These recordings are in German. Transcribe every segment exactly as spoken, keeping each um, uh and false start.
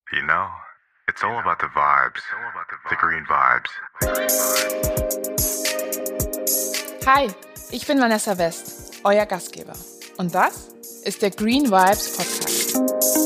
You know, it's all about the vibes, the green vibes. Hi, ich bin Vanessa West, euer Gastgeber. Und das ist der Green Vibes Podcast.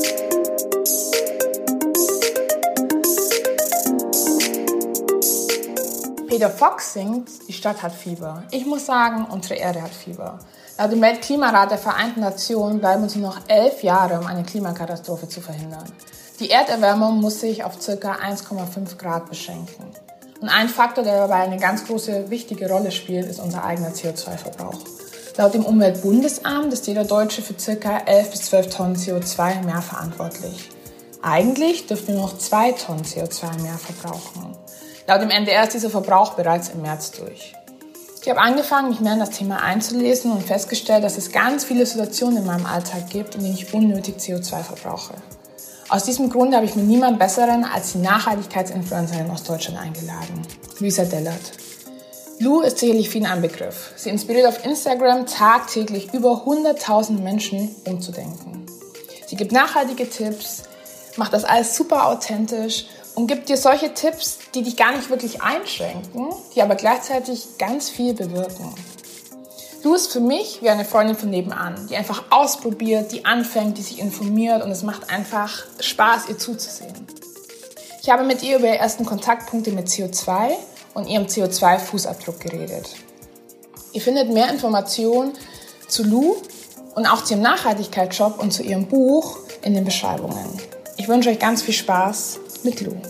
Peter Fox singt, die Stadt hat Fieber. Ich muss sagen, unsere Erde hat Fieber. Laut dem Weltklimarat der Vereinten Nationen bleiben uns nur noch elf Jahre, um eine Klimakatastrophe zu verhindern. Die Erderwärmung muss sich auf ca. eins Komma fünf Grad beschränken. Und ein Faktor, der dabei eine ganz große, wichtige Rolle spielt, ist unser eigener C O zwei Verbrauch. Laut dem Umweltbundesamt ist jeder Deutsche für ca. elf bis zwölf Tonnen C O zwei im Jahr verantwortlich. Eigentlich dürften wir noch zwei Tonnen C O zwei im Jahr verbrauchen. Laut dem N D R ist dieser Verbrauch bereits im März durch. Ich habe angefangen, mich mehr in das Thema einzulesen und festgestellt, dass es ganz viele Situationen in meinem Alltag gibt, in denen ich unnötig C O zwei verbrauche. Aus diesem Grund habe ich mir niemand Besseren als die Nachhaltigkeitsinfluencerin aus Deutschland eingeladen, Luisa Dellert. Lu ist sicherlich vielen ein Begriff. Sie inspiriert auf Instagram tagtäglich über hunderttausend Menschen umzudenken. Sie gibt nachhaltige Tipps, macht das alles super authentisch und gibt dir solche Tipps, die dich gar nicht wirklich einschränken, die aber gleichzeitig ganz viel bewirken. Du ist für mich wie eine Freundin von nebenan, die einfach ausprobiert, die anfängt, die sich informiert und es macht einfach Spaß, ihr zuzusehen. Ich habe mit ihr über ihre ersten Kontaktpunkte mit C O zwei und ihrem C O zwei Fußabdruck geredet. Ihr findet mehr Informationen zu Lu und auch zu ihrem Nachhaltigkeitsshop und zu ihrem Buch in den Beschreibungen. Ich wünsche euch ganz viel Spaß mit Lu.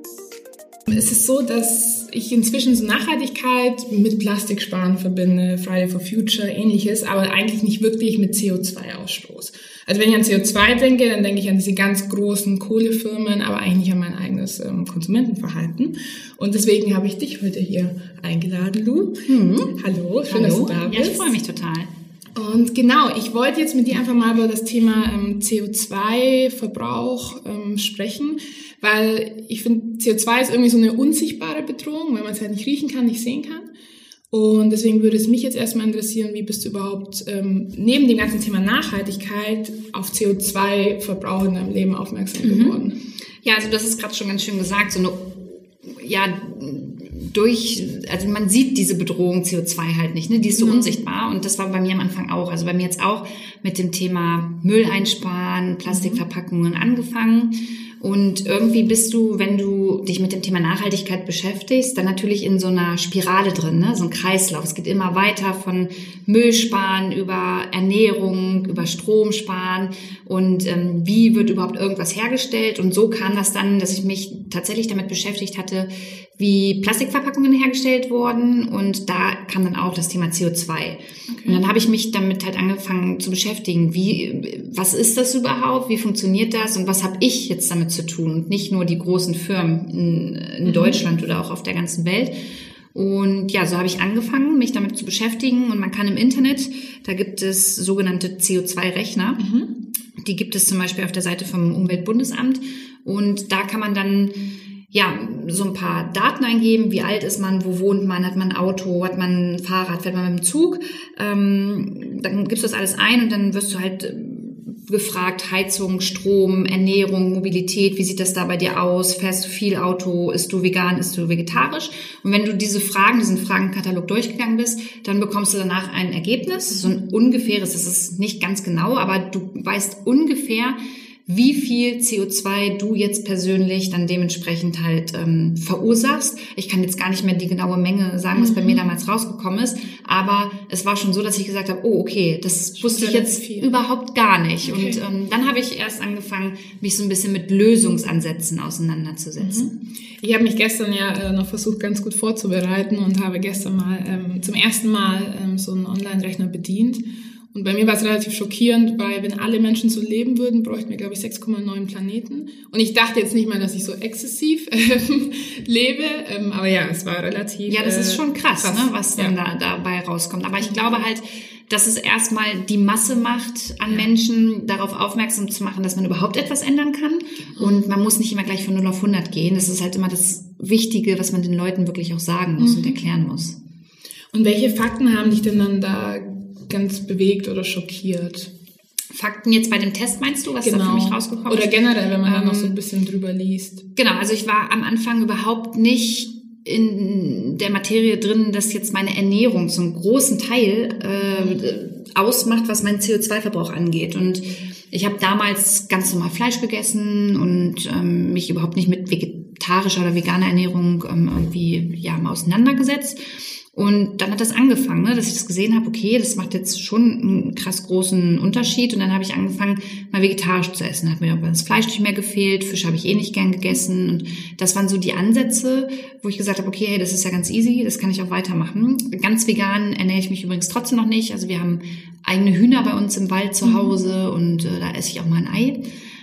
Es ist so, dass ich inzwischen so Nachhaltigkeit mit Plastiksparen verbinde, Friday for Future, ähnliches, aber eigentlich nicht wirklich mit C O zwei Ausstoß. Also wenn ich an C O zwei denke, dann denke ich an diese ganz großen Kohlefirmen, aber eigentlich nicht an mein eigenes ähm, Konsumentenverhalten. Und deswegen habe ich dich heute hier eingeladen, Lu. Hm. Hallo, schön, Hallo. dass du da bist. Ja, ich freue mich total. Und genau, ich wollte jetzt mit dir einfach mal über das Thema ähm, C O zwei Verbrauch ähm, sprechen, weil ich finde, C O zwei ist irgendwie so eine unsichtbare Bedrohung, weil man es halt nicht riechen kann, nicht sehen kann. Und deswegen würde es mich jetzt erstmal interessieren, wie bist du überhaupt ähm, neben dem ganzen Thema Nachhaltigkeit auf C O zwei Verbrauch in deinem Leben aufmerksam Mhm. geworden? Ja, also das ist gerade schon ganz schön gesagt, so eine, ja, durch, also man sieht diese Bedrohung C O zwei halt nicht, ne? Die ist so Mhm. unsichtbar und das war bei mir am Anfang auch, also bei mir jetzt auch mit dem Thema Müll einsparen, Plastikverpackungen angefangen. Und irgendwie bist du, wenn du dich mit dem Thema Nachhaltigkeit beschäftigst, dann natürlich in so einer Spirale drin, ne? So ein Kreislauf. Es geht immer weiter von Müll sparen über Ernährung, über Strom sparen und ähm, wie wird überhaupt irgendwas hergestellt. Und so kam das dann, dass ich mich tatsächlich damit beschäftigt hatte, wie Plastikverpackungen hergestellt wurden und da kam dann auch das Thema C O zwei. Okay. Und dann habe ich mich damit halt angefangen zu beschäftigen, wie, was ist das überhaupt, wie funktioniert das und was habe ich jetzt damit zu tun und nicht nur die großen Firmen in, in mhm. Deutschland oder auch auf der ganzen Welt. Und ja, so habe ich angefangen, mich damit zu beschäftigen und man kann im Internet, da gibt es sogenannte C O zwei Rechner, mhm. die gibt es zum Beispiel auf der Seite vom Umweltbundesamt und da kann man dann ja, so ein paar Daten eingeben, wie alt ist man, wo wohnt man, hat man ein Auto, hat man ein Fahrrad, fährt man mit dem Zug, ähm, dann gibst du das alles ein und dann wirst du halt gefragt, Heizung, Strom, Ernährung, Mobilität, wie sieht das da bei dir aus, fährst du viel Auto, isst du vegan, isst du vegetarisch und wenn du diese Fragen, diesen Fragenkatalog durchgegangen bist, dann bekommst du danach ein Ergebnis, so ein ungefähres, das ist nicht ganz genau, aber du weißt ungefähr, wie viel C O zwei du jetzt persönlich dann dementsprechend halt ähm, verursachst. Ich kann jetzt gar nicht mehr die genaue Menge sagen, was mhm. bei mir damals rausgekommen ist, aber es war schon so, dass ich gesagt habe, oh okay, das wusste ich jetzt viel. überhaupt gar nicht. Okay. Und ähm, dann habe ich erst angefangen, mich so ein bisschen mit Lösungsansätzen auseinanderzusetzen. Mhm. Ich habe mich gestern ja äh, noch versucht, ganz gut vorzubereiten und habe gestern mal ähm, zum ersten Mal ähm, so einen Online-Rechner bedient. Und bei mir war es relativ schockierend, weil wenn alle Menschen so leben würden, bräuchten wir, glaube ich, sechs Komma neun Planeten. Und ich dachte jetzt nicht mal, dass ich so exzessiv ähm, lebe, ähm, aber ja, es war relativ Ja, das ist schon krass, krass. Ne, was dann ja. da dabei rauskommt. Aber ich glaube halt, dass es erstmal die Masse macht, an ja. Menschen darauf aufmerksam zu machen, dass man überhaupt etwas ändern kann. Und man muss nicht immer gleich von null auf hundert gehen. Das ist halt immer das Wichtige, was man den Leuten wirklich auch sagen muss mhm. und erklären muss. Und welche Fakten haben dich denn dann da ganz bewegt oder schockiert? Fakten jetzt bei dem Test meinst du, was genau. da für mich rausgekommen ist? Oder generell, wenn man ähm, da noch so ein Ähm, bisschen drüber liest. Genau, also ich war am Anfang überhaupt nicht in der Materie drin, dass jetzt meine Ernährung so einen großen Teil äh, ausmacht, was meinen C O zwei Verbrauch angeht. Und ich habe damals ganz normal Fleisch gegessen und ähm, mich überhaupt nicht mit vegetarischer oder veganer Ernährung ähm, irgendwie ja mal auseinandergesetzt. Und dann hat das angefangen, ne, dass ich das gesehen habe, okay, das macht jetzt schon einen krass großen Unterschied. Und dann habe ich angefangen, mal vegetarisch zu essen. Hat mir auch das Fleisch nicht mehr gefehlt, Fisch habe ich eh nicht gern gegessen. Und das waren so die Ansätze, wo ich gesagt habe, okay, hey, das ist ja ganz easy, das kann ich auch weitermachen. Ganz vegan ernähre ich mich übrigens trotzdem noch nicht. Also wir haben eigene Hühner bei uns im Wald zu Hause und äh, da esse ich auch mal ein Ei.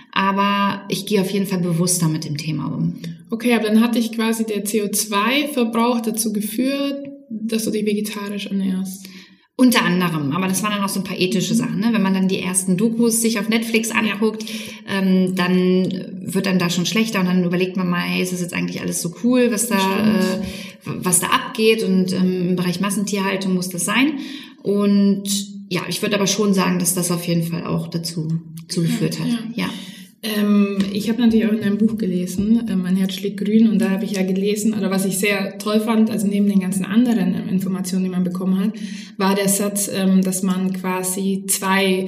Aber ich gehe auf jeden Fall bewusster mit dem Thema um. Okay, aber dann hat dich quasi der C O zwei Verbrauch dazu geführt, dass du dich vegetarisch ernährst. Unter anderem, aber das waren dann auch so ein paar ethische Sachen. Ne? Wenn man dann die ersten Dokus sich auf Netflix anguckt, ähm, dann wird dann da schon schlechter und dann überlegt man mal, ist das jetzt eigentlich alles so cool, was da, äh, was da abgeht, und ähm, im Bereich Massentierhaltung muss das sein. Und ja, ich würde aber schon sagen, dass das auf jeden Fall auch dazu zugeführt hat. Ja. ja. Ähm, ich habe natürlich auch in deinem Buch gelesen, äh, Mein Herz schlägt grün, und da habe ich ja gelesen, oder was ich sehr toll fand, also neben den ganzen anderen ähm, Informationen, die man bekommen hat, war der Satz, ähm, dass man quasi zwei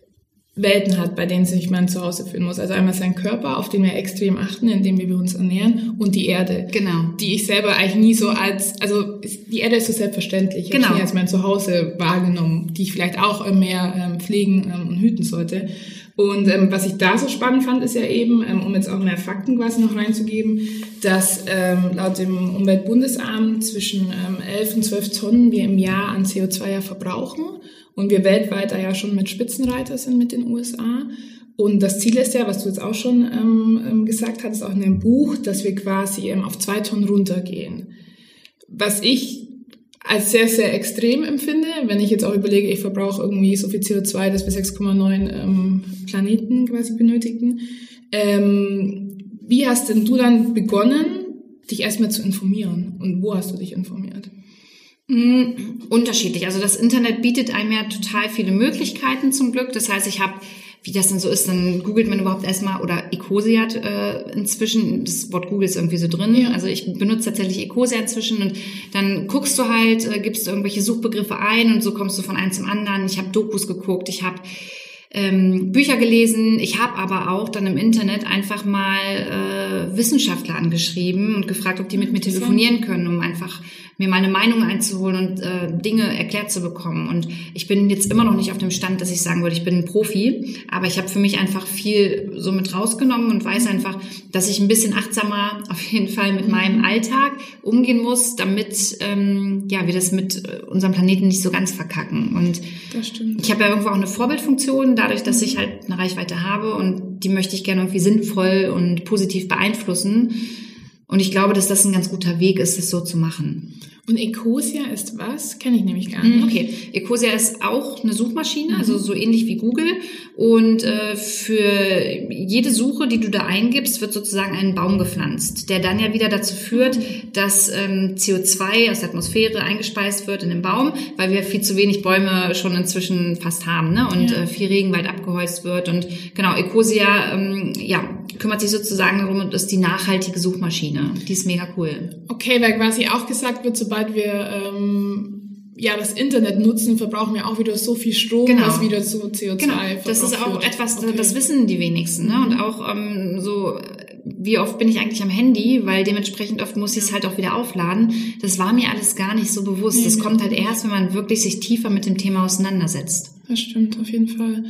Welten hat, bei denen sich man zu Hause fühlen muss. Also einmal sein Körper, auf den wir extrem achten, indem wir uns ernähren, und die Erde. Genau. Die ich selber eigentlich nie so als, also die Erde ist so selbstverständlich. Ich genau. habe sie als mein Zuhause wahrgenommen, die ich vielleicht auch mehr ähm, pflegen ähm, und hüten sollte. Und ähm, was ich da so spannend fand, ist ja eben, ähm, um jetzt auch mehr Fakten quasi noch reinzugeben, dass ähm, laut dem Umweltbundesamt zwischen ähm, elf und zwölf Tonnen wir im Jahr an C O zwei ja verbrauchen, und wir weltweit da ja schon mit Spitzenreiter sind mit den U S A. Und das Ziel ist ja, was du jetzt auch schon ähm, gesagt hattest, auch in dem Buch, dass wir quasi ähm, auf zwei Tonnen runtergehen. Was ich als sehr, sehr extrem empfinde, wenn ich jetzt auch überlege, ich verbrauche irgendwie so viel C O zwei, dass wir sechs Komma neun ähm, Planeten quasi benötigen. Ähm, wie hast denn du dann begonnen, dich erstmal zu informieren, und wo hast du dich informiert? Mm, unterschiedlich. Also das Internet bietet einem ja total viele Möglichkeiten zum Glück. Das heißt, ich habe, wie das dann so ist, dann googelt man überhaupt erstmal, oder Ecosia hat äh, inzwischen, das Wort Google ist irgendwie so drin, ja. Also ich benutze tatsächlich Ecosia inzwischen, und dann guckst du halt, äh, gibst du irgendwelche Suchbegriffe ein, und so kommst du von einem zum anderen. Ich habe Dokus geguckt, ich habe ähm, Bücher gelesen, ich habe aber auch dann im Internet einfach mal äh, Wissenschaftler angeschrieben und gefragt, ob die mit mir telefonieren können, um einfach mir meine Meinung einzuholen und äh, Dinge erklärt zu bekommen. Und ich bin jetzt immer noch nicht auf dem Stand, dass ich sagen würde, ich bin ein Profi, aber ich habe für mich einfach viel so mit rausgenommen und weiß einfach, dass ich ein bisschen achtsamer auf jeden Fall mit meinem Alltag umgehen muss, damit ähm, ja wir das mit unserem Planeten nicht so ganz verkacken. Und das stimmt. Ich habe ja irgendwo auch eine Vorbildfunktion, dadurch, dass ich halt eine Reichweite habe, und die möchte ich gerne irgendwie sinnvoll und positiv beeinflussen. Und ich glaube, dass das ein ganz guter Weg ist, das so zu machen. Und Ecosia ist was? Kenne ich nämlich gar nicht. Okay, Ecosia ist auch eine Suchmaschine, also so ähnlich wie Google. Und äh, für jede Suche, die du da eingibst, wird sozusagen ein Baum gepflanzt, der dann ja wieder dazu führt, dass ähm, C O zwei aus der Atmosphäre eingespeist wird in den Baum, weil wir viel zu wenig Bäume schon inzwischen fast haben, ne? Und ja. äh, viel Regenwald abgeholzt wird. Und genau, Ecosia ähm, ja, kümmert sich sozusagen darum und ist die nachhaltige Suchmaschine. Die ist mega cool. Okay, weil quasi auch gesagt wird, sobald wir ähm, ja das Internet nutzen, verbrauchen wir auch wieder so viel Strom, genau. was wieder zu C O zwei genau. verbraucht Das ist auch wird. etwas, okay. das wissen die wenigsten. Ne? Und auch ähm, so, wie oft bin ich eigentlich am Handy, weil dementsprechend oft muss ich es halt auch wieder aufladen. Das war mir alles gar nicht so bewusst. Nee, das nee. kommt halt erst, wenn man wirklich sich tiefer mit dem Thema auseinandersetzt. Das stimmt, auf jeden Fall.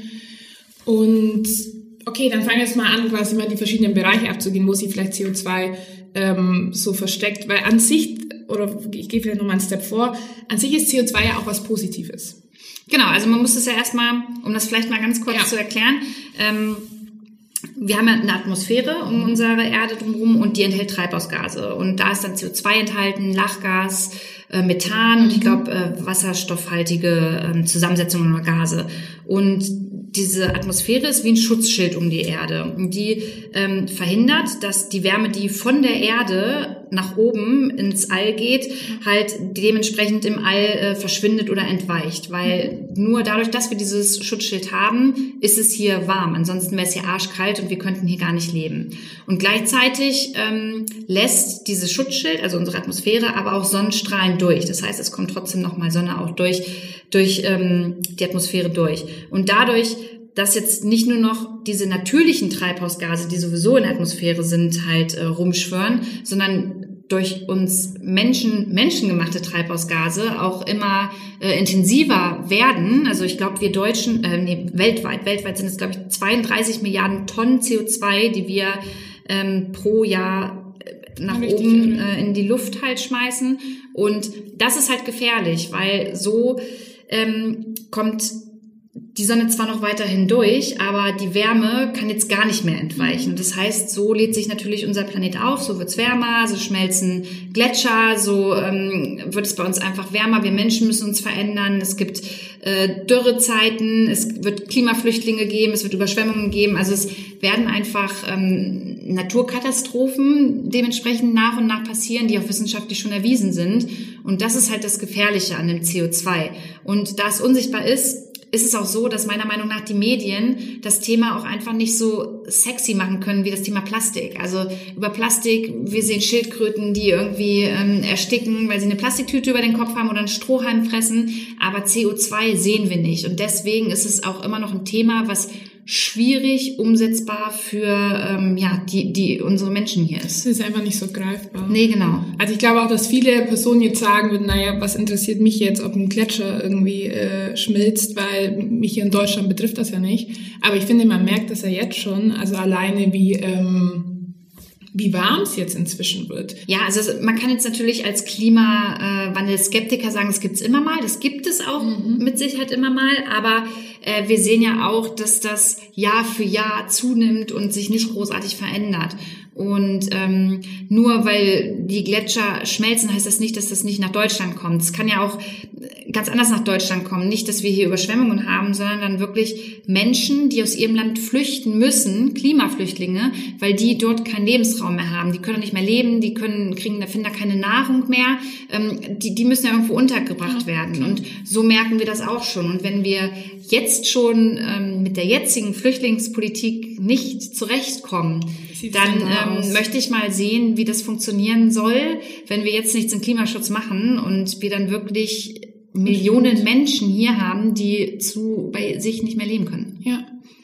Und okay, dann fangen wir jetzt mal an, quasi mal die verschiedenen Bereiche abzugehen, wo sich vielleicht C O zwei ähm, so versteckt. Weil an sich, oder ich gehe vielleicht nochmal einen Step vor, an sich ist C O zwei ja auch was Positives. Genau, also man muss das ja erstmal, um das vielleicht mal ganz kurz ja. zu erklären, ähm, wir haben ja eine Atmosphäre um unsere Erde drumherum, und die enthält Treibhausgase. Und da ist dann C O zwei enthalten, Lachgas, äh, Methan, mhm. und ich glaube äh, wasserstoffhaltige äh, Zusammensetzungen oder Gase. Und diese Atmosphäre ist wie ein Schutzschild um die Erde. Und die ähm, verhindert, dass die Wärme, die von der Erde nach oben ins All geht, halt dementsprechend im All äh, verschwindet oder entweicht. Weil nur dadurch, dass wir dieses Schutzschild haben, ist es hier warm. Ansonsten wäre es hier arschkalt und wir könnten hier gar nicht leben. Und gleichzeitig ähm, lässt dieses Schutzschild, also unsere Atmosphäre, aber auch Sonnenstrahlen durch. Das heißt, es kommt trotzdem nochmal Sonne auch durch, durch ähm, die Atmosphäre durch. Und dadurch, dass jetzt nicht nur noch diese natürlichen Treibhausgase, die sowieso in der Atmosphäre sind, halt äh, rumschwören, sondern durch uns Menschen, menschengemachte Treibhausgase auch immer äh, intensiver werden. Also ich glaube, wir Deutschen, äh, nee, weltweit, weltweit sind es, glaube ich, zweiunddreißig Milliarden Tonnen C O zwei, die wir ähm, pro Jahr nach Richtig, oben äh, in die Luft halt schmeißen. Und das ist halt gefährlich, weil so ähm, kommt die Sonne zwar noch weiterhin durch, aber die Wärme kann jetzt gar nicht mehr entweichen. Das heißt, so lädt sich natürlich unser Planet auf, so wird's wärmer, so schmelzen Gletscher, so ähm, wird es bei uns einfach wärmer. Wir Menschen müssen uns verändern. Es gibt äh, Dürrezeiten, es wird Klimaflüchtlinge geben, es wird Überschwemmungen geben. Also es werden einfach ähm, Naturkatastrophen dementsprechend nach und nach passieren, die auch wissenschaftlich schon erwiesen sind. Und das ist halt das Gefährliche an dem C O zwei. Und da es unsichtbar ist, ist es auch so, dass meiner Meinung nach die Medien das Thema auch einfach nicht so sexy machen können wie das Thema Plastik. Also über Plastik, wir sehen Schildkröten, die irgendwie ähm, ersticken, weil sie eine Plastiktüte über den Kopf haben oder einen Strohhalm fressen, aber C O zwei sehen wir nicht. Und deswegen ist es auch immer noch ein Thema, was schwierig umsetzbar für ähm, ja die die unsere Menschen hier ist. Das ist einfach nicht so greifbar. Nee, genau. Also ich glaube auch, dass viele Personen jetzt sagen würden, naja, was interessiert mich jetzt, ob ein Gletscher irgendwie äh, schmilzt, weil mich hier in Deutschland betrifft das ja nicht. Aber ich finde, man merkt das ja jetzt schon, also alleine wie ähm, wie warm es jetzt inzwischen wird. Ja, also man kann jetzt natürlich als Klimawandel-Skeptiker sagen, es gibt's immer mal, das gibt es auch mhm. mit Sicherheit immer mal, aber äh, wir sehen ja auch, dass das Jahr für Jahr zunimmt und sich nicht großartig verändert. Und ähm, nur weil die Gletscher schmelzen, heißt das nicht, dass das nicht nach Deutschland kommt. Es kann ja auch ganz anders nach Deutschland kommen. Nicht, dass wir hier Überschwemmungen haben, sondern dann wirklich Menschen, die aus ihrem Land flüchten müssen, Klimaflüchtlinge, weil die dort keinen Lebensraum mehr haben. Die können nicht mehr leben, die können kriegen, da finden da keine Nahrung mehr. Ähm, die, die müssen ja irgendwo untergebracht ja, werden. Und so merken wir das auch schon. Und wenn wir jetzt schon ähm, mit der jetzigen Flüchtlingspolitik nicht zurechtkommen, dann ähm, möchte ich mal sehen, wie das funktionieren soll, wenn wir jetzt nichts im Klimaschutz machen und wir dann wirklich Millionen Menschen hier haben, die zu bei sich nicht mehr leben können. Ja.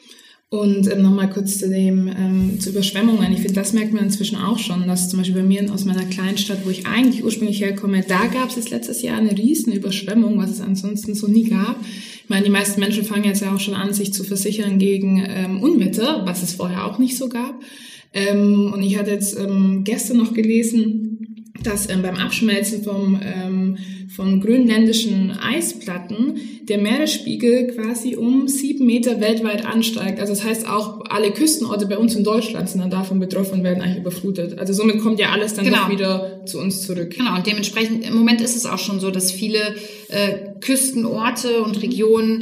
Und ähm, nochmal kurz zu dem ähm, zu Überschwemmungen. Ich finde, das merkt man inzwischen auch schon, dass zum Beispiel bei mir aus meiner Kleinstadt, wo ich eigentlich ursprünglich herkomme, da gab es jetzt letztes Jahr eine riesen Überschwemmung, was es ansonsten so nie gab. Ich meine, die meisten Menschen fangen jetzt ja auch schon an, sich zu versichern gegen ähm, Unwetter, was es vorher auch nicht so gab. Ähm, und ich hatte jetzt ähm, gestern noch gelesen, dass ähm, beim Abschmelzen vom, ähm, von grönländischen Eisplatten der Meeresspiegel quasi um sieben Meter weltweit ansteigt. Also das heißt auch, alle Küstenorte bei uns in Deutschland sind dann davon betroffen und werden eigentlich überflutet. Also somit kommt ja alles dann genau. doch wieder zu uns zurück. Genau, und dementsprechend im Moment ist es auch schon so, dass viele äh, Küstenorte und Regionen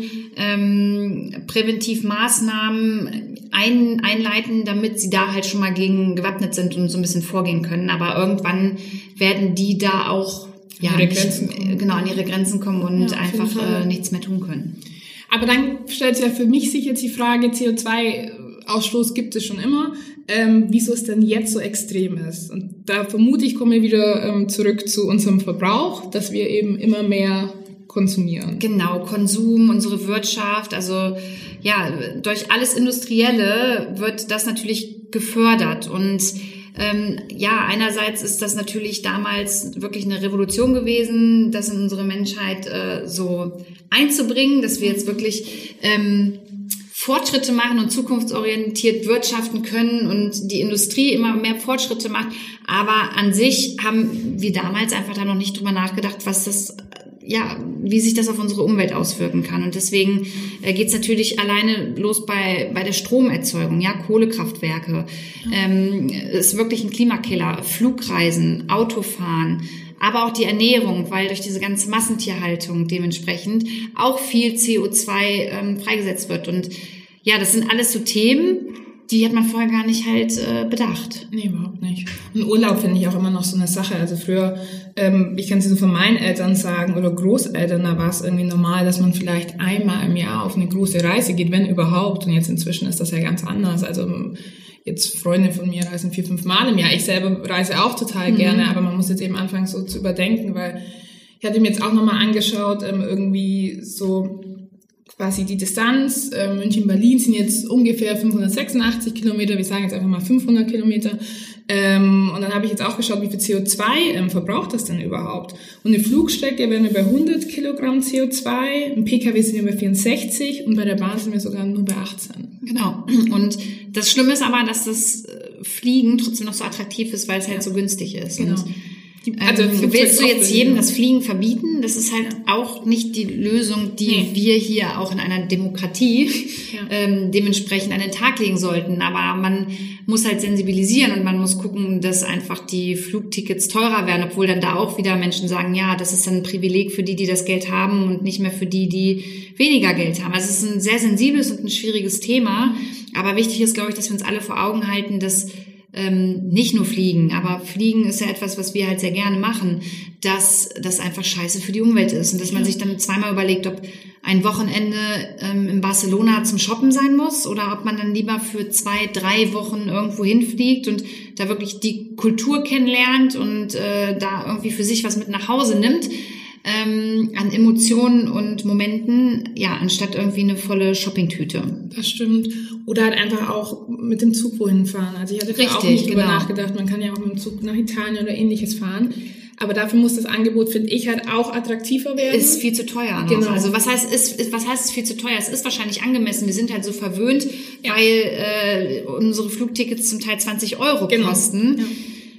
ähm, präventiv Maßnahmen ein, einleiten, damit sie da halt schon mal gegen gewappnet sind und so ein bisschen vorgehen können. Aber irgendwann werden die da auch ja, an ihre nicht, Grenzen kommen. genau an ihre Grenzen kommen und ja, einfach äh, nichts mehr tun können. Aber dann stellt sich ja für mich sich jetzt die Frage, C O zwei Ausstoß gibt es schon immer, ähm, wieso es denn jetzt so extrem ist. Und da vermute ich, kommen wir wieder ähm, zurück zu unserem Verbrauch, dass wir eben immer mehr konsumieren. Genau, Konsum, unsere Wirtschaft, also ja, durch alles Industrielle wird das natürlich gefördert und ähm, ja, einerseits ist das natürlich damals wirklich eine Revolution gewesen, das in unsere Menschheit äh, so einzubringen, dass wir jetzt wirklich ähm, Fortschritte machen und zukunftsorientiert wirtschaften können und die Industrie immer mehr Fortschritte macht. Aber an sich haben wir damals einfach da noch nicht drüber nachgedacht, was das ja, wie sich das auf unsere Umwelt auswirken kann. Und deswegen äh, geht es natürlich alleine los bei bei der Stromerzeugung, ja, Kohlekraftwerke. Ähm, ist wirklich ein Klimakiller. Flugreisen, Autofahren, aber auch die Ernährung, weil durch diese ganze Massentierhaltung dementsprechend auch viel C O zwei ähm, freigesetzt wird. Und ja, das sind alles so Themen, die hat man vorher gar nicht halt äh, bedacht. Nee, überhaupt nicht. Und Urlaub finde ich auch immer noch so eine Sache. Also früher, ähm, ich kann es so von meinen Eltern sagen oder Großeltern, da war es irgendwie normal, dass man vielleicht einmal im Jahr auf eine große Reise geht, wenn überhaupt. Und jetzt inzwischen ist das ja ganz anders. Also jetzt Freunde von mir reisen vier, fünf Mal im Jahr. Ich selber reise auch total mhm. gerne, aber man muss jetzt eben anfangen so zu überdenken, weil ich hatte mir jetzt auch nochmal angeschaut, ähm, irgendwie so quasi die Distanz, äh, München-Berlin sind jetzt ungefähr fünfhundertsechsundachtzig Kilometer, wir sagen jetzt einfach mal fünfhundert Kilometer. Ähm, und dann habe ich jetzt auch geschaut, wie viel C O zwei ähm, verbraucht das denn überhaupt? Und eine Flugstrecke wären wir bei hundert Kilogramm C O zwei, ein P K W sind wir bei vierundsechzig und bei der Bahn sind wir sogar nur bei achtzehn. Genau. Und das Schlimme ist aber, dass das Fliegen trotzdem noch so attraktiv ist, weil es halt so günstig ist. Genau. Und Also ähm, willst du jetzt jedem das Fliegen verbieten? Das ist halt auch nicht die Lösung, die nee. wir hier auch in einer Demokratie ja. ähm, dementsprechend an den Tag legen sollten. Aber man muss halt sensibilisieren und man muss gucken, dass einfach die Flugtickets teurer werden, obwohl dann da auch wieder Menschen sagen, ja, das ist dann ein Privileg für die, die das Geld haben und nicht mehr für die, die weniger Geld haben. Also es ist ein sehr sensibles und ein schwieriges Thema. Aber wichtig ist, glaube ich, dass wir uns alle vor Augen halten, dass Ähm, nicht nur Fliegen, aber Fliegen ist ja etwas, was wir halt sehr gerne machen, dass das einfach scheiße für die Umwelt ist und dass man sich dann zweimal überlegt, ob ein Wochenende ähm, in Barcelona zum Shoppen sein muss oder ob man dann lieber für zwei, drei Wochen irgendwo hinfliegt und da wirklich die Kultur kennenlernt und äh, da irgendwie für sich was mit nach Hause nimmt. Ähm, an Emotionen und Momenten, ja, anstatt irgendwie eine volle Shoppingtüte. Das stimmt. Oder halt einfach auch mit dem Zug wohin fahren. Also ich hatte Richtig, auch nicht genau. drüber nachgedacht, man kann ja auch mit dem Zug nach Italien oder ähnliches fahren. Aber dafür muss das Angebot, finde ich, halt auch attraktiver werden. Ist viel zu teuer. Noch. Genau. Also was heißt, ist, ist, was heißt es viel zu teuer? Es ist wahrscheinlich angemessen. Wir sind halt so verwöhnt, ja. weil äh, unsere Flugtickets zum Teil zwanzig Euro genau. kosten. Ja.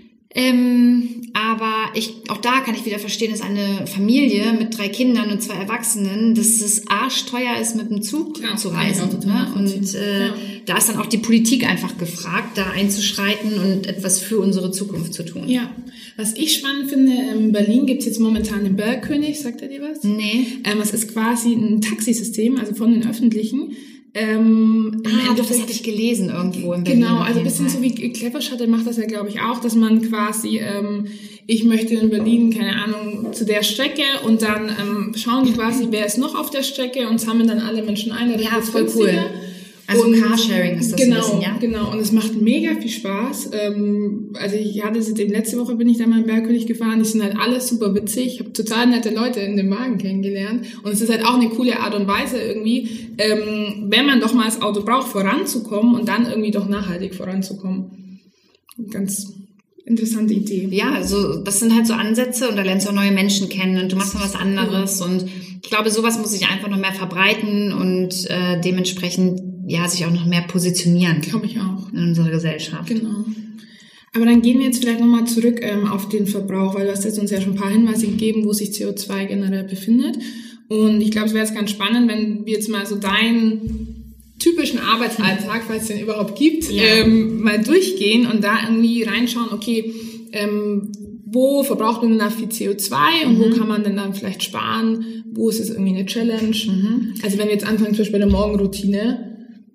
Ähm, aber ich, auch da kann ich wieder verstehen, dass eine Familie mit drei Kindern und zwei Erwachsenen, dass es arschteuer ist, mit dem Zug ja, zu reisen. Ne? Und äh, ja. da ist dann auch die Politik einfach gefragt, da einzuschreiten und etwas für unsere Zukunft zu tun. Ja, was ich spannend finde, in Berlin gibt es jetzt momentan den Bergkönig, sagt er dir was? Nee. Ähm, es ist quasi ein Taxisystem, also von den Öffentlichen. Ähm, ah, doch, das hatte ich gelesen irgendwo in Berlin. Genau, also ein bisschen so wie Clever Shuttle macht das ja, glaube ich, auch, dass man quasi, ähm, ich möchte in Berlin, keine Ahnung, zu der Strecke und dann ähm, schauen die quasi, wer ist noch auf der Strecke und sammeln dann alle Menschen ein. Ja, voll cool. Also und Carsharing ist das genau, ein bisschen, ja? Genau, und es macht mega viel Spaß. Ähm, also ich hatte letzte Woche bin ich da mal in Bergkönig gefahren, die sind halt alle super witzig. Ich habe total nette Leute in dem Wagen kennengelernt und es ist halt auch eine coole Art und Weise irgendwie, ähm, wenn man doch mal das Auto braucht, voranzukommen und dann irgendwie doch nachhaltig voranzukommen. Ganz interessante Idee. Ja, also das sind halt so Ansätze und da lernst du auch neue Menschen kennen und du machst mal was anderes ja. und ich glaube, sowas muss sich einfach noch mehr verbreiten und äh, dementsprechend ja sich auch noch mehr positionieren. Glaube ich auch. In unserer Gesellschaft. Genau. Aber dann gehen wir jetzt vielleicht nochmal zurück ähm, auf den Verbrauch, weil du hast jetzt uns ja schon ein paar Hinweise gegeben, wo sich C O zwei generell befindet. Und ich glaube, es wäre jetzt ganz spannend, wenn wir jetzt mal so deinen typischen Arbeitsalltag, falls es den überhaupt gibt, ja. ähm, mal durchgehen und da irgendwie reinschauen, okay, ähm, wo verbraucht man denn da viel C O zwei und mhm. wo kann man denn dann vielleicht sparen? Wo ist es irgendwie eine Challenge? Mhm. Also wenn wir jetzt anfangen, zum Beispiel bei der Morgenroutine.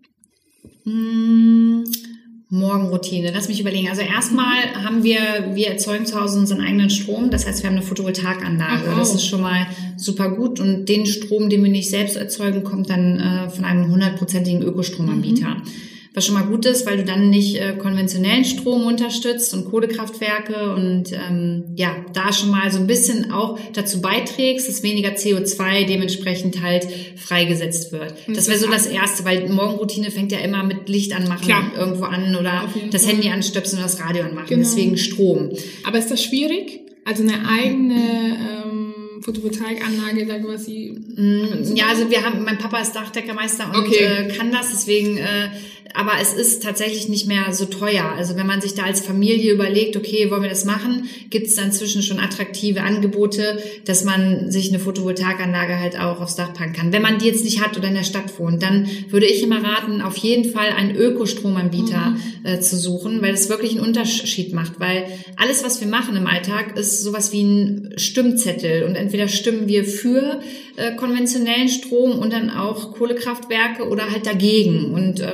Mmh. Morgenroutine, lass mich überlegen. Also erstmal haben wir, wir erzeugen zu Hause unseren eigenen Strom. Das heißt, wir haben eine Photovoltaikanlage. Ach, wow. Das ist schon mal super gut. Und den Strom, den wir nicht selbst erzeugen, kommt dann äh, von einem hundertprozentigen Ökostromanbieter. Mhm. Was schon mal gut ist, weil du dann nicht äh, konventionellen Strom unterstützt und Kohlekraftwerke und ähm, ja, da schon mal so ein bisschen auch dazu beiträgst, dass weniger C O zwei dementsprechend halt freigesetzt wird. Und das wäre so das Erste, weil Morgenroutine fängt ja immer mit Licht anmachen Klar. irgendwo an oder das Fall. Handy anstöpseln oder das Radio anmachen. Genau. Deswegen Strom. Aber ist das schwierig? Also eine eigene ähm Photovoltaikanlage da quasi? Ja, also wir haben, mein Papa ist Dachdeckermeister und okay. äh, kann das, deswegen, äh, aber es ist tatsächlich nicht mehr so teuer. Also wenn man sich da als Familie überlegt, okay, wollen wir das machen, gibt es da inzwischen schon attraktive Angebote, dass man sich eine Photovoltaikanlage halt auch aufs Dach packen kann. Wenn man die jetzt nicht hat oder in der Stadt wohnt, dann würde ich immer raten, auf jeden Fall einen Ökostromanbieter mhm. äh, zu suchen, weil das wirklich einen Unterschied macht, weil alles, was wir machen im Alltag, ist sowas wie ein Stimmzettel und entweder stimmen wir für äh, konventionellen Strom und dann auch Kohlekraftwerke oder halt dagegen und ähm, so ein Strom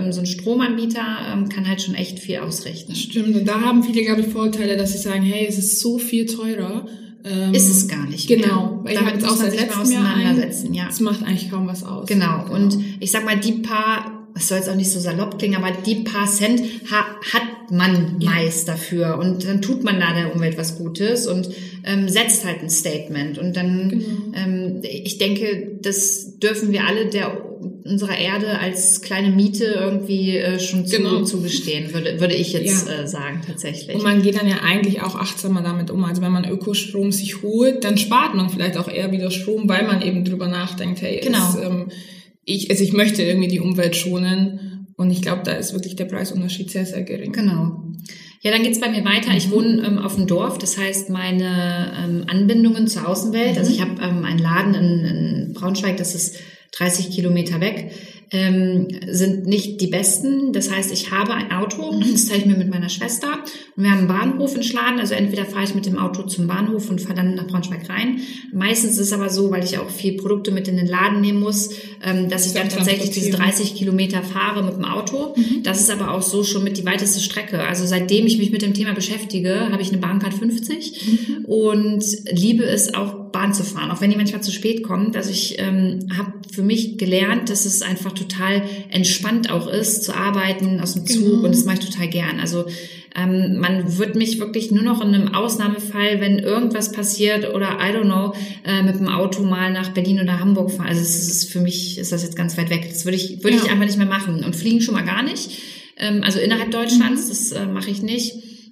Stromanbieter ähm, kann halt schon echt viel ausrichten. Das stimmt. Und da haben viele, glaube ich, Vorteile, dass sie sagen, hey, es ist so viel teurer. Ähm, ist es gar nicht genau, mehr. Weil damit muss man sich mal auseinandersetzen. Ja. Das macht eigentlich kaum was aus. Genau. genau. Und ich sag mal, die paar, es soll jetzt auch nicht so salopp klingen, aber die paar Cent ha, hat man ja. meist dafür. Und dann tut man da der Umwelt was Gutes und ähm, setzt halt ein Statement. Und dann, genau. ähm, ich denke, das dürfen wir alle der unserer Erde als kleine Miete irgendwie äh, schon zu, genau. zugestehen, würde, würde ich jetzt ja. äh, sagen, tatsächlich. Und man geht dann ja eigentlich auch achtsamer damit um. Also wenn man Ökostrom sich holt, dann spart man vielleicht auch eher wieder Strom, weil man eben drüber nachdenkt, hey, genau. ist, ähm, ich, also ich möchte irgendwie die Umwelt schonen. Und ich glaube, da ist wirklich der Preisunterschied sehr, sehr gering. Genau. Ja, dann geht's bei mir weiter. Ich wohne ähm, auf dem Dorf, das heißt, meine ähm, Anbindungen zur Außenwelt, mhm. also ich habe ähm, einen Laden in, in Braunschweig, das ist dreißig Kilometer weg, ähm, sind nicht die besten. Das heißt, ich habe ein Auto, das teile ich mir mit meiner Schwester. Und wir haben einen Bahnhof in Schladen, also entweder fahre ich mit dem Auto zum Bahnhof und fahre dann nach Braunschweig rein. Meistens ist es aber so, weil ich auch viel Produkte mit in den Laden nehmen muss, ähm, dass ich dann tatsächlich diese dreißig Kilometer fahre mit dem Auto. Mhm. Das ist aber auch so schon mit die weiteste Strecke. Also seitdem ich mich mit dem Thema beschäftige, habe ich eine Bahncard fünfzig mhm. und liebe es auch, Bahn zu fahren, auch wenn die manchmal zu spät kommt. Also ich ähm, habe für mich gelernt, dass es einfach total entspannt auch ist, zu arbeiten aus dem Zug genau. und das mache ich total gern. Also ähm, man wird mich wirklich nur noch in einem Ausnahmefall, wenn irgendwas passiert oder I don't know, äh, mit dem Auto mal nach Berlin oder Hamburg fahren. Also es ist für mich ist das jetzt ganz weit weg. Das würde ich würde ja. ich einfach nicht mehr machen und fliegen schon mal gar nicht. Ähm, also innerhalb Deutschlands, mhm. das äh, mache ich nicht.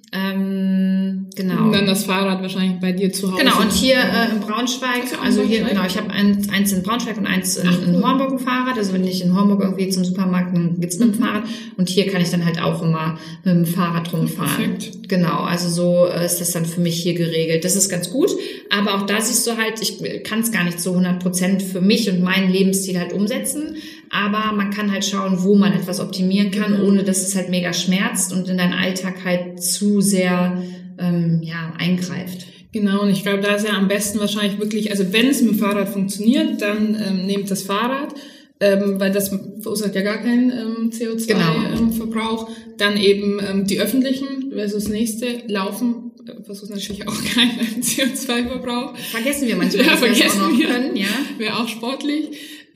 Ähm, genau. Und dann das Fahrrad wahrscheinlich bei dir zu Hause. Genau, und hier äh, in Braunschweig, also hier, Braunschweig? genau, ich habe eins, eins in Braunschweig und eins in, Ach, in Hornburg ein Fahrrad. Also wenn ich in Hornburg irgendwie zum Supermarkt, dann geht's mit dem Fahrrad. Und hier kann ich dann halt auch immer mit dem Fahrrad rumfahren. Perfekt. Genau, also so ist das dann für mich hier geregelt. Das ist ganz gut. Aber auch da siehst du halt, ich kann es gar nicht so hundert Prozent für mich und meinen Lebensstil halt umsetzen. Aber man kann halt schauen, wo man etwas optimieren kann, ohne dass es halt mega schmerzt und in deinen Alltag halt zu sehr ähm, ja eingreift. Genau, und ich glaube, da ist ja am besten wahrscheinlich wirklich, also wenn es mit dem Fahrrad funktioniert, dann ähm, nehmt das Fahrrad, ähm, weil das verursacht ja gar keinen ähm, C O zwei Verbrauch. Genau. Ähm, dann eben ähm, die öffentlichen, versus das nächste, Laufen, versus natürlich auch keinen C O zwei Verbrauch. Vergessen wir manchmal, ja, dass vergessen wir das auch noch wir. können. Ja, wäre auch sportlich.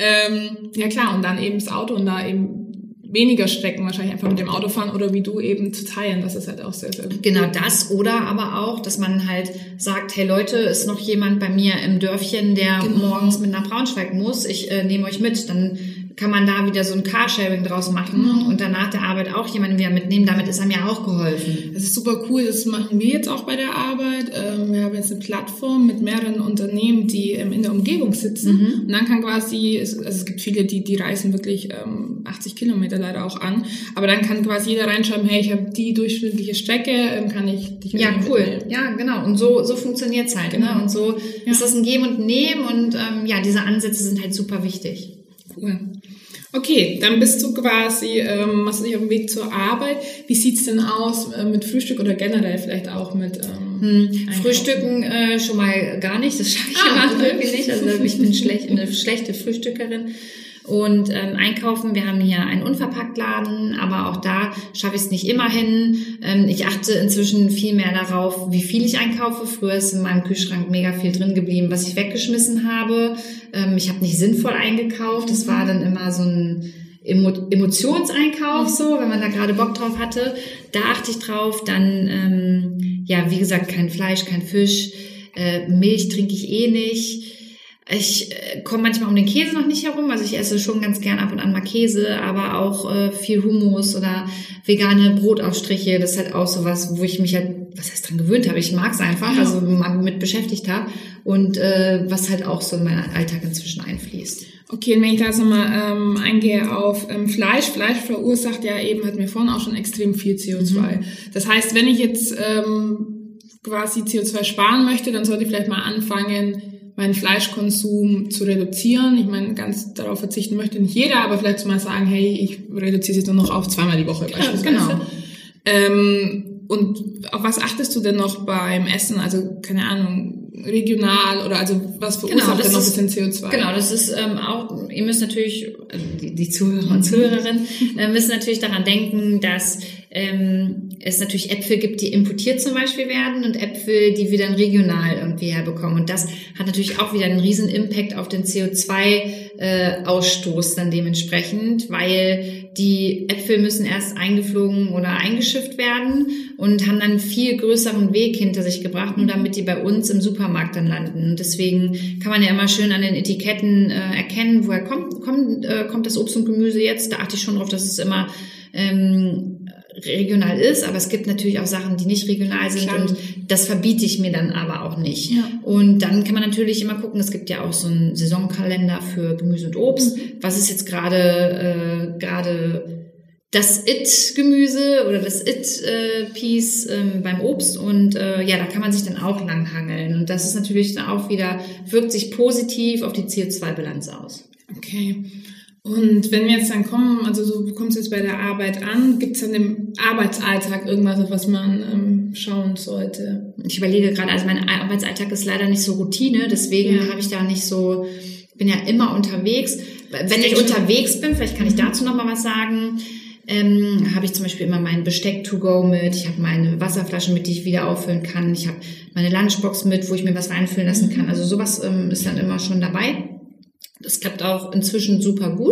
Ähm, ja klar, und dann eben das Auto und da eben weniger Strecken wahrscheinlich einfach mit dem Auto fahren oder wie du eben zu teilen, das ist halt auch sehr, sehr gut. Genau das oder aber auch, dass man halt sagt, hey Leute, ist noch jemand bei mir im Dörfchen, der genau. morgens mit nach Braunschweig muss, ich äh, nehme euch mit, dann kann man da wieder so ein Carsharing draus machen mhm. und danach der Arbeit auch jemanden wieder mitnehmen, damit ist einem ja auch geholfen. Das ist super cool, das machen wir jetzt auch bei der Arbeit. Wir haben jetzt eine Plattform mit mehreren Unternehmen, die in der Umgebung sitzen mhm. und dann kann quasi, also es gibt viele, die die reisen wirklich achtzig Kilometer leider auch an, aber dann kann quasi jeder reinschreiben, hey, ich habe die durchschnittliche Strecke, kann ich dich Ja, cool. Mitnehmen. Ja, genau. Und so so funktioniert's halt. Genau. Ne? Und so ja. ist das ein Geben und Nehmen und ähm, ja, diese Ansätze sind halt super wichtig. Cool. Okay, dann bist du quasi, ähm, machst du dich auf dem Weg zur Arbeit. Wie sieht's denn aus äh, mit Frühstück oder generell vielleicht auch mit ähm, hm, Frühstücken äh, schon mal gar nicht, das schaffe ich ah, immer irgendwie nicht. Also ich bin schlecht, eine schlechte Frühstückerin. Und ähm, einkaufen, wir haben hier einen Unverpacktladen, aber auch da schaffe ich es nicht immer hin. Ähm, ich achte inzwischen viel mehr darauf, wie viel ich einkaufe. Früher ist in meinem Kühlschrank mega viel drin geblieben, was ich weggeschmissen habe. Ähm, ich habe nicht sinnvoll eingekauft. Das war dann immer so ein Emo- Emotionseinkauf, so, wenn man da gerade Bock drauf hatte. Da achte ich drauf. Dann, ähm, ja, wie gesagt, kein Fleisch, kein Fisch. Äh, Milch trinke ich eh nicht. Ich äh, komme manchmal um den Käse noch nicht herum, also ich esse schon ganz gern ab und an mal Käse, aber auch äh, viel Hummus oder vegane Brotaufstriche, das ist halt auch sowas, wo ich mich halt, was heißt dran gewöhnt habe, ich mag es einfach, ja. also mal mit beschäftigt habe und äh, was halt auch so in meinen Alltag inzwischen einfließt. Okay, und wenn ich da jetzt nochmal ähm, eingehe auf ähm, Fleisch, Fleisch verursacht ja eben, hatten wir vorhin auch schon extrem viel C O zwei. Mhm. Das heißt, wenn ich jetzt ähm, quasi C O zwei sparen möchte, dann sollte ich vielleicht mal anfangen, meinen Fleischkonsum zu reduzieren. Ich meine, ganz darauf verzichten möchte nicht jeder, aber vielleicht mal sagen, hey, ich reduziere es jetzt nur noch auf zweimal die Woche beispielsweise. Ja, genau. Ähm, und auf was achtest du denn noch beim Essen? Also, keine Ahnung, regional oder also was verursacht genau, denn noch ein bisschen C O zwei? Genau, das ist ähm, auch, ihr müsst natürlich, also die, die Zuhörer und Zuhörerinnen äh, müssen natürlich daran denken, dass ähm, es natürlich Äpfel gibt, die importiert zum Beispiel werden und Äpfel, die wir dann regional irgendwie herbekommen. Und das hat natürlich auch wieder einen riesen Impact auf den C O zwei Ausstoß dann dementsprechend, weil die Äpfel müssen erst eingeflogen oder eingeschifft werden und haben dann einen viel größeren Weg hinter sich gebracht, nur damit die bei uns im Supermarkt dann landen. Und deswegen kann man ja immer schön an den Etiketten äh, erkennen, woher kommt, kommt, äh, kommt das Obst und Gemüse jetzt. Da achte ich schon drauf, dass es immer ähm, regional ist, aber es gibt natürlich auch Sachen, die nicht regional sind. Klar. Und das verbiete ich mir dann aber auch nicht. Ja. Und dann kann man natürlich immer gucken, es gibt ja auch so einen Saisonkalender für Gemüse und Obst. Mhm. Was ist jetzt gerade äh, gerade das It-Gemüse oder das It-Piece äh, ähm, beim Obst und äh, ja, da kann man sich dann auch langhangeln. Und das ist natürlich dann auch wieder, wirkt sich positiv auf die C O zwei Bilanz aus. Okay. Und wenn wir jetzt dann kommen, also so, du kommst jetzt bei der Arbeit an, gibt es dann im Arbeitsalltag irgendwas, auf was man ähm, schauen sollte? Ich überlege gerade, also mein Arbeitsalltag ist leider nicht so Routine, deswegen ja. habe ich da nicht so, bin ja immer unterwegs. Wenn ich unterwegs bin, vielleicht kann ich dazu noch mal was sagen, ähm, habe ich zum Beispiel immer mein Besteck to go mit, ich habe meine Wasserflaschen mit, die ich wieder auffüllen kann, ich habe meine Lunchbox mit, wo ich mir was reinfüllen lassen kann, also sowas ähm, ist dann immer schon dabei. Das klappt auch inzwischen super gut.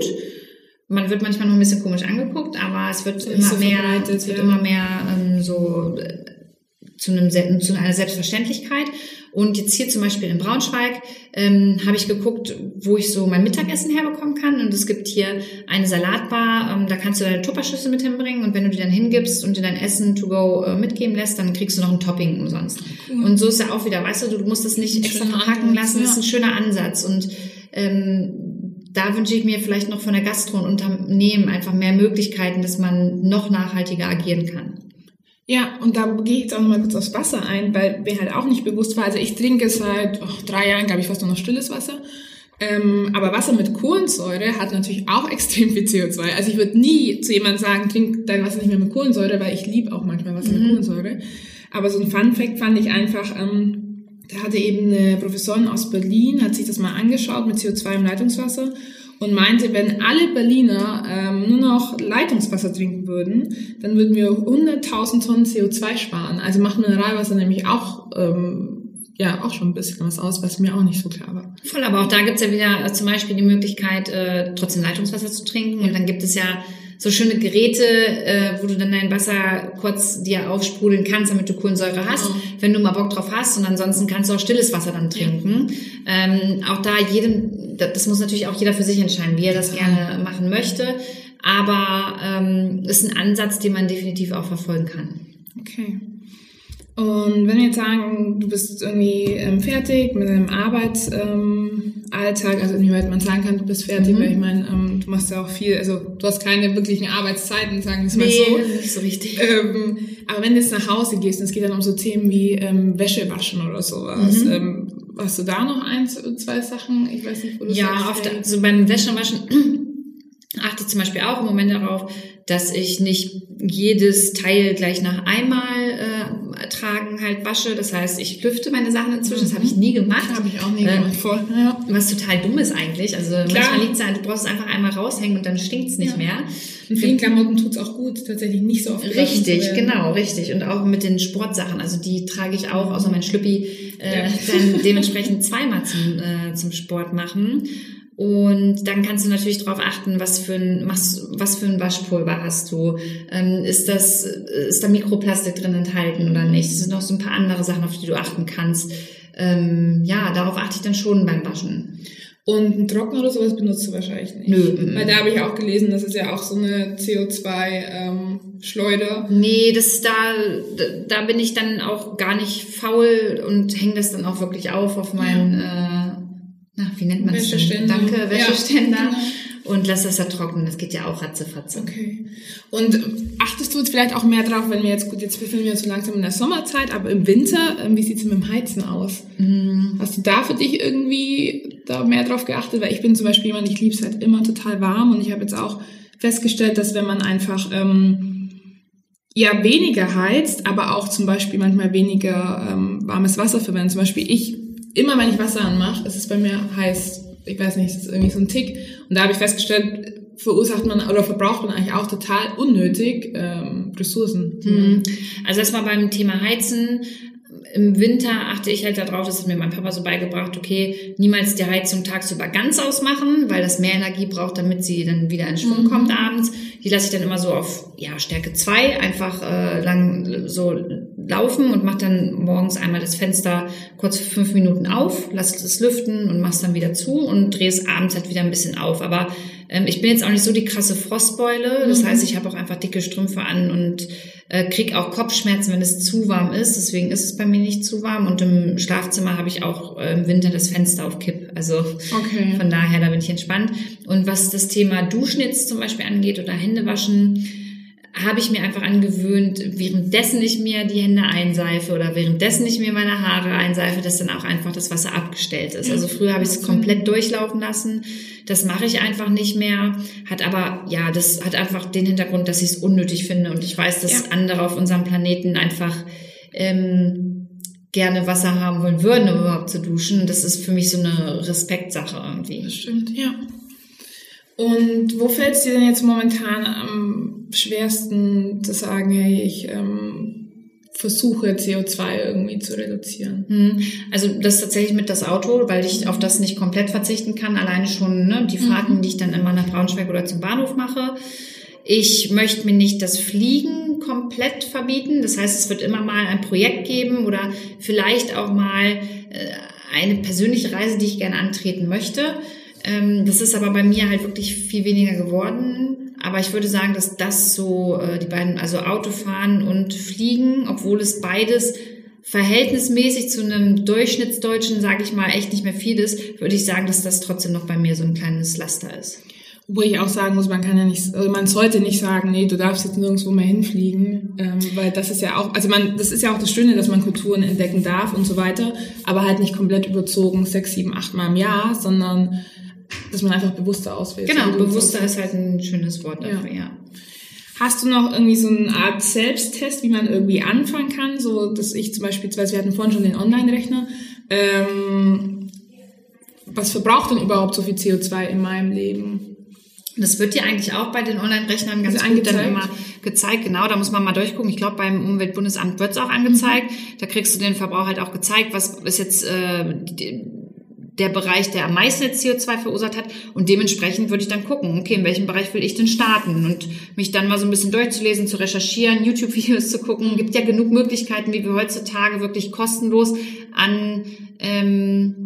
Man wird manchmal noch ein bisschen komisch angeguckt, aber es wird immer so mehr, es wird ja. immer mehr ähm, so äh, zu, einem, zu einer Selbstverständlichkeit. Und jetzt hier zum Beispiel in Braunschweig ähm, habe ich geguckt, wo ich so mein Mittagessen herbekommen kann. Und es gibt hier eine Salatbar, ähm, da kannst du deine Tupperschüssel mit hinbringen. Und wenn du die dann hingibst und dir dein Essen to go äh, mitgeben lässt, dann kriegst du noch ein Topping umsonst. Mhm. Und so ist ja auch wieder, weißt du, du musst das nicht extra verpacken lassen. Ja. Das ist ein schöner Ansatz. Und ähm, da wünsche ich mir vielleicht noch von der Gastro und Unternehmen einfach mehr Möglichkeiten, dass man noch nachhaltiger agieren kann. Ja, und da gehe ich jetzt auch noch mal kurz aufs Wasser ein, weil mir halt auch nicht bewusst war, also ich trinke seit oh, drei Jahren, glaube ich, fast nur noch stilles Wasser, ähm, aber Wasser mit Kohlensäure hat natürlich auch extrem viel C O zwei. Also ich würde nie zu jemandem sagen, trink dein Wasser nicht mehr mit Kohlensäure, weil ich liebe auch manchmal Wasser mhm. mit Kohlensäure. Aber so ein Fun-Fact fand ich einfach, ähm, da hatte eben eine Professorin aus Berlin, hat sich das mal angeschaut mit C O zwei im Leitungswasser und meinte, wenn alle Berliner ähm, nur noch Leitungswasser trinken würden, dann würden wir hunderttausend Tonnen C O zwei sparen. Also macht Mineralwasser nämlich auch ähm, ja auch schon ein bisschen was aus, was mir auch nicht so klar war. Voll, aber auch da gibt's ja wieder äh, zum Beispiel die Möglichkeit, äh, trotzdem Leitungswasser zu trinken. Und dann gibt es ja so schöne Geräte, äh, wo du dann dein Wasser kurz dir aufsprudeln kannst, damit du Kohlensäure hast, genau. wenn du mal Bock drauf hast. Und ansonsten kannst du auch stilles Wasser dann trinken. Ja. Ähm, auch da jedem, das muss natürlich auch jeder für sich entscheiden, wie er das gerne machen möchte. Aber ähm, ist ein Ansatz, den man definitiv auch verfolgen kann. Okay. Und wenn wir jetzt sagen, du bist irgendwie ähm, fertig mit deinem Arbeitsalltag, ähm, also inwieweit man sagen kann, du bist fertig, mhm. weil ich meine, ähm, du machst ja auch viel, also du hast keine wirklichen Arbeitszeiten, sagen wir es mal nee, so. Nee, nicht so richtig. Ähm, aber wenn du jetzt nach Hause gehst, und es geht dann um so Themen wie ähm, Wäsche waschen oder sowas, mhm. ähm, hast du da noch ein, zwei Sachen? Ich weiß nicht, wo du ja, auf der, also beim Wäschewaschen achte ich zum Beispiel auch im Moment darauf, dass ich nicht jedes Teil gleich nach einmal äh, tragen halt wasche. Das heißt, ich lüfte meine Sachen inzwischen. Das habe ich nie gemacht. Habe ich auch nie gemacht. Äh, voll. Ja. Was total dumm ist eigentlich. Also Klar. manchmal liegt es an, du brauchst es einfach einmal raushängen und dann stinkt's nicht ja. mehr. In vielen Klamotten tut's auch gut, tatsächlich nicht so oft. Richtig, genau, richtig. Und auch mit den Sportsachen. Also die trage ich auch, außer mein Schlüppi, äh, ja. dann dementsprechend zweimal zum, äh, zum Sport machen. Und dann kannst du natürlich darauf achten, was für ein was, was für ein Waschpulver hast du. Ähm, ist das ist da Mikroplastik drin enthalten oder nicht? Es sind noch so ein paar andere Sachen, auf die du achten kannst. Ähm, ja, darauf achte ich dann schon beim Waschen. Und einen Trockner oder sowas benutzt du wahrscheinlich nicht. Nö. Weil da habe ich auch gelesen, das ist ja auch so eine C O zwei Schleuder. Nee, das da da bin ich dann auch gar nicht faul und hänge das dann auch wirklich auf auf meinen ja. äh, Na, wie nennt man es denn? Danke, Wäscheständer. Ja, genau. Und lass das da trocknen. Das geht ja auch ratzefatze. Okay. Und achtest du jetzt vielleicht auch mehr drauf, wenn wir jetzt, gut, jetzt befinden wir uns so langsam in der Sommerzeit, aber im Winter, wie sieht's denn mit dem Heizen aus? Mhm. Hast du da für dich irgendwie da mehr drauf geachtet? Weil ich bin zum Beispiel jemand, ich liebe es halt immer total warm und ich habe jetzt auch festgestellt, dass wenn man einfach ähm, ja weniger heizt, aber auch zum Beispiel manchmal weniger ähm, warmes Wasser verwendet. Zum Beispiel ich immer wenn ich Wasser anmache, ist es bei mir heiß. Ich weiß nicht, es ist irgendwie so ein Tick. Und da habe ich festgestellt, verursacht man oder verbraucht man eigentlich auch total unnötig ähm, Ressourcen. Mhm. Also erstmal beim Thema Heizen. Im Winter achte ich halt darauf, das hat mir mein Papa so beigebracht, okay, niemals die Heizung tagsüber ganz ausmachen, weil das mehr Energie braucht, damit sie dann wieder in Schwung mhm. kommt abends. Die lasse ich dann immer so auf ja Stärke zwei einfach äh, lang so laufen und mache dann morgens einmal das Fenster kurz für fünf Minuten auf, lasse es lüften und mache es dann wieder zu und drehe es abends halt wieder ein bisschen auf. Aber ähm, ich bin jetzt auch nicht so die krasse Frostbeule, das mhm. heißt, ich habe auch einfach dicke Strümpfe an und äh, kriege auch Kopfschmerzen, wenn es zu warm ist. Deswegen ist es bei mir nicht zu warm. Und im Schlafzimmer habe ich auch äh, im Winter das Fenster auf Kipp. Also okay. Von daher, da bin ich entspannt. Und was das Thema Duschen jetzt zum Beispiel angeht oder Händewaschen, habe ich mir einfach angewöhnt, währenddessen ich mir die Hände einseife oder währenddessen ich mir meine Haare einseife, dass dann auch einfach das Wasser abgestellt ist. Also früher habe ich es komplett durchlaufen lassen. Das mache ich einfach nicht mehr. Hat aber, ja, das hat einfach den Hintergrund, dass ich es unnötig finde. Und ich weiß, dass ja. andere auf unserem Planeten einfach ähm, gerne Wasser haben wollen würden, um überhaupt zu duschen. Das ist für mich so eine Respektsache irgendwie. Das stimmt, ja. Und wo fällt es dir denn jetzt momentan am schwersten zu sagen, hey, ich ähm, versuche C O zwei irgendwie zu reduzieren? Also das ist tatsächlich mit das Auto, weil ich auf das nicht komplett verzichten kann. Alleine schon ne, die Fahrten, mhm. die ich dann immer nach Braunschweig oder zum Bahnhof mache. Ich möchte mir nicht das Fliegen komplett verbieten. Das heißt, es wird immer mal ein Projekt geben oder vielleicht auch mal äh, eine persönliche Reise, die ich gerne antreten möchte. Das ist aber bei mir halt wirklich viel weniger geworden. Aber ich würde sagen, dass das so äh, die beiden, also Autofahren und Fliegen, obwohl es beides verhältnismäßig zu einem Durchschnittsdeutschen, sage ich mal, echt nicht mehr viel ist, würde ich sagen, dass das trotzdem noch bei mir so ein kleines Laster ist. Wo ich auch sagen muss, man kann ja nicht, also man sollte nicht sagen, nee, du darfst jetzt nirgendwo mehr hinfliegen, ähm, weil das ist ja auch, also man, das ist ja auch das Schöne, dass man Kulturen entdecken darf und so weiter, aber halt nicht komplett überzogen sechs, sieben, acht Mal im Jahr, sondern dass man einfach bewusster auswählt. Genau, bewusster ist halt ein schönes Wort dafür, ja. ja. Hast du noch irgendwie so eine Art Selbsttest, wie man irgendwie anfangen kann? So, dass ich zum Beispiel, wir hatten vorhin schon den Online-Rechner, ähm, was verbraucht denn überhaupt so viel C O zwei in meinem Leben? Das wird dir eigentlich auch bei den Online-Rechnern ganz also gut angezeigt? Dann immer gezeigt. Genau, da muss man mal durchgucken. Ich glaube, beim Umweltbundesamt wird es auch angezeigt. Mhm. Da kriegst du den Verbrauch halt auch gezeigt, was ist jetzt äh, die, der Bereich, der am meisten jetzt C O zwei verursacht hat. Und dementsprechend würde ich dann gucken, okay, in welchem Bereich will ich denn starten? Und mich dann mal so ein bisschen durchzulesen, zu recherchieren, YouTube-Videos zu gucken. Gibt ja genug Möglichkeiten, wie wir heutzutage wirklich kostenlos an ähm,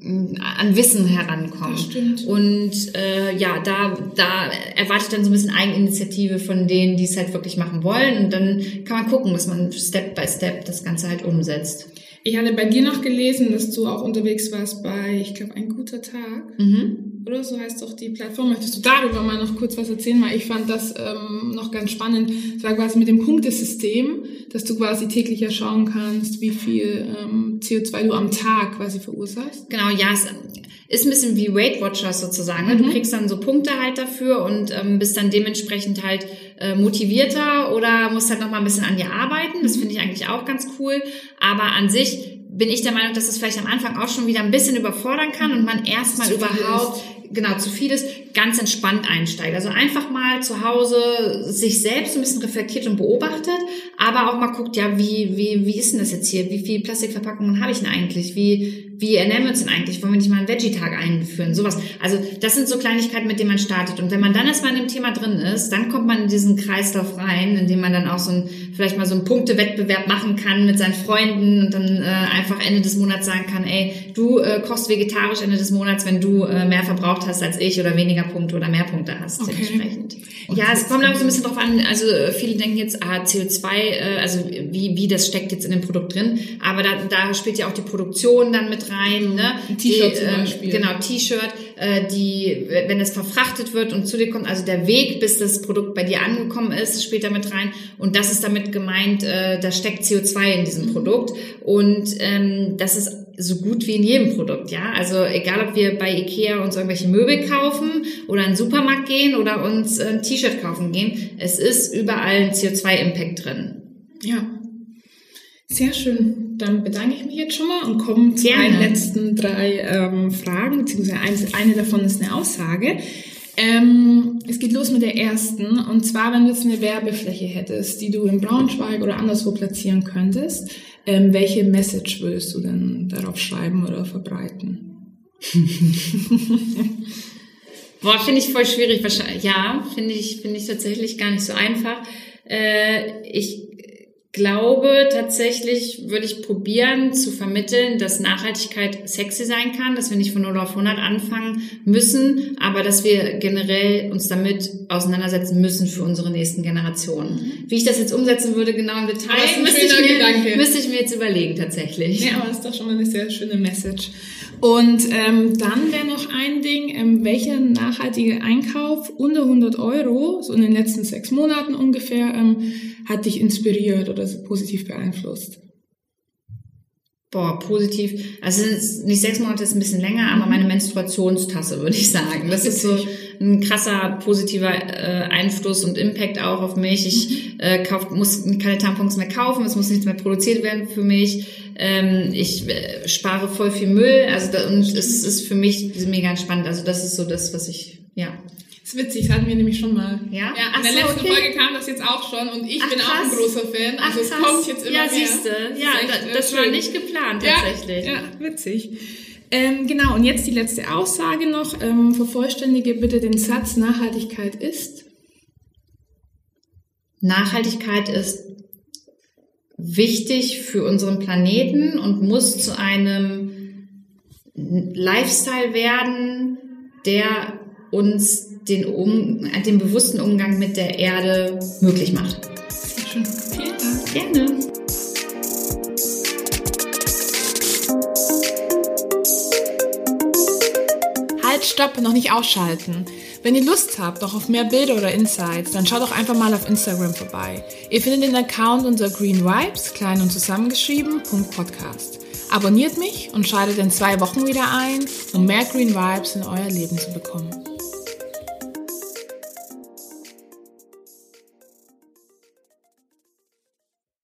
an Wissen herankommen. Das stimmt. Und äh, ja, da da erwarte ich dann so ein bisschen Eigeninitiative von denen, die es halt wirklich machen wollen. Und dann kann man gucken, dass man Step by Step das Ganze halt umsetzt. Ich hatte bei dir noch gelesen, dass du auch unterwegs warst bei, ich glaube, Ein guter Tag. Mhm. Oder so heißt doch die Plattform. Möchtest du darüber mal noch kurz was erzählen? Weil ich fand das ähm, noch ganz spannend. Das war quasi mit dem Punktesystem, dass du quasi täglich ja schauen kannst, wie viel ähm, C O zwei du am Tag quasi verursachst. Genau, ja, es ist ein bisschen wie Weight Watchers sozusagen. Ne? Du kriegst dann so Punkte halt dafür und ähm, bist dann dementsprechend halt äh, motivierter oder musst halt noch mal ein bisschen an dir arbeiten. Das finde ich eigentlich auch ganz cool. Aber an sich bin ich der Meinung, dass es vielleicht am Anfang auch schon wieder ein bisschen überfordern kann und man erstmal überhaupt, genau, zu viel ist, ganz entspannt einsteigt. Also einfach mal zu Hause sich selbst ein bisschen reflektiert und beobachtet, aber auch mal guckt, ja, wie, wie, wie ist denn das jetzt hier? Wie viele Plastikverpackungen habe ich denn eigentlich? Wie, wie ernähren wir uns denn eigentlich? Wollen wir nicht mal einen Veggie-Tag einführen? Sowas. Also, das sind so Kleinigkeiten, mit denen man startet. Und wenn man dann erstmal in dem Thema drin ist, dann kommt man in diesen Kreislauf rein, in dem man dann auch so ein, vielleicht mal so einen Punktewettbewerb machen kann mit seinen Freunden und dann äh, einfach Ende des Monats sagen kann, ey, du äh, kochst vegetarisch Ende des Monats, wenn du äh, mehr verbraucht hast als ich oder weniger Punkte oder mehr Punkte hast, okay. Dementsprechend. Und ja, es kommt auch so ein bisschen drauf an, also viele denken jetzt, ah, C O zwei, äh, also wie wie das steckt jetzt in dem Produkt drin, aber da, da spielt ja auch die Produktion dann mit rein, ne? Ein T-Shirt die, zum Beispiel. Äh, genau, T-Shirt, äh, die, wenn es verfrachtet wird und zu dir kommt, also der Weg, bis das Produkt bei dir angekommen ist, spielt da mit rein und das ist damit gemeint, äh, da steckt C O zwei in diesem Produkt und ähm, das ist so gut wie in jedem Produkt, ja. Also egal, ob wir bei Ikea uns irgendwelche Möbel kaufen oder in den Supermarkt gehen oder uns ein T-Shirt kaufen gehen, es ist überall ein C O zwei Impact drin. Ja. Sehr schön. Dann bedanke ich mich jetzt schon mal und komme zu Gerne. meinen letzten drei ähm, Fragen, beziehungsweise eins, eine davon ist eine Aussage. Ähm, es geht los mit der ersten, und zwar, wenn du jetzt eine Werbefläche hättest, die du in Braunschweig oder anderswo platzieren könntest, ähm, welche Message würdest du denn darauf schreiben oder verbreiten? Boah, finde ich voll schwierig. Wahrscheinlich, ja, finde ich, finde ich tatsächlich gar nicht so einfach. Äh, ich glaube, tatsächlich würde ich probieren zu vermitteln, dass Nachhaltigkeit sexy sein kann, dass wir nicht von null auf hundert anfangen müssen, aber dass wir generell uns damit auseinandersetzen müssen für unsere nächsten Generationen. Wie ich das jetzt umsetzen würde, genau im Detail, Aber ist ein müsste ich, schöner mir, Gedanke. müsste ich mir jetzt überlegen, tatsächlich. Ja, aber das ist doch schon mal eine sehr schöne Message. Und ähm, dann wäre noch ein Ding, ähm, welcher nachhaltige Einkauf unter hundert Euro, so in den letzten sechs Monaten ungefähr, ähm, hat dich inspiriert oder so positiv beeinflusst? Boah, positiv. Also es ist nicht sechs Monate, ist ein bisschen länger, aber meine Menstruationstasse, würde ich sagen. Das ist so ein krasser positiver äh, Einfluss und Impact auch auf mich. Ich äh, kauf, muss keine Tampons mehr kaufen, es muss nichts mehr produziert werden für mich. Ähm, ich äh, spare voll viel Müll, also da, und es ist für mich mega entspannt. Also das ist so das, was ich, ja. Das ist witzig, das hatten wir nämlich schon mal. Ja? Ja, Ach in der so, letzten okay. Folge kam das jetzt auch schon und ich Ach, bin auch ein krass. großer Fan. Also Ach, es krass. kommt jetzt immer ja, mehr. siehste. Das Ja, ist echt, da, äh, das war schön. nicht geplant Ja, tatsächlich. ja, witzig. Ähm, genau, und jetzt die letzte Aussage noch. Ähm, vervollständige bitte den Satz, Nachhaltigkeit ist. Nachhaltigkeit ist wichtig für unseren Planeten und muss zu einem Lifestyle werden, der uns den, um, den bewussten Umgang mit der Erde möglich macht. Sehr schön. Vielen Dank. Gerne. Halt, stopp, noch nicht ausschalten. Wenn ihr Lust habt, noch auf mehr Bilder oder Insights, dann schaut doch einfach mal auf Instagram vorbei. Ihr findet den Account unter Green Vibes, klein und zusammengeschrieben, Podcast. Abonniert mich und schaltet in zwei Wochen wieder ein, um mehr Green Vibes in euer Leben zu bekommen.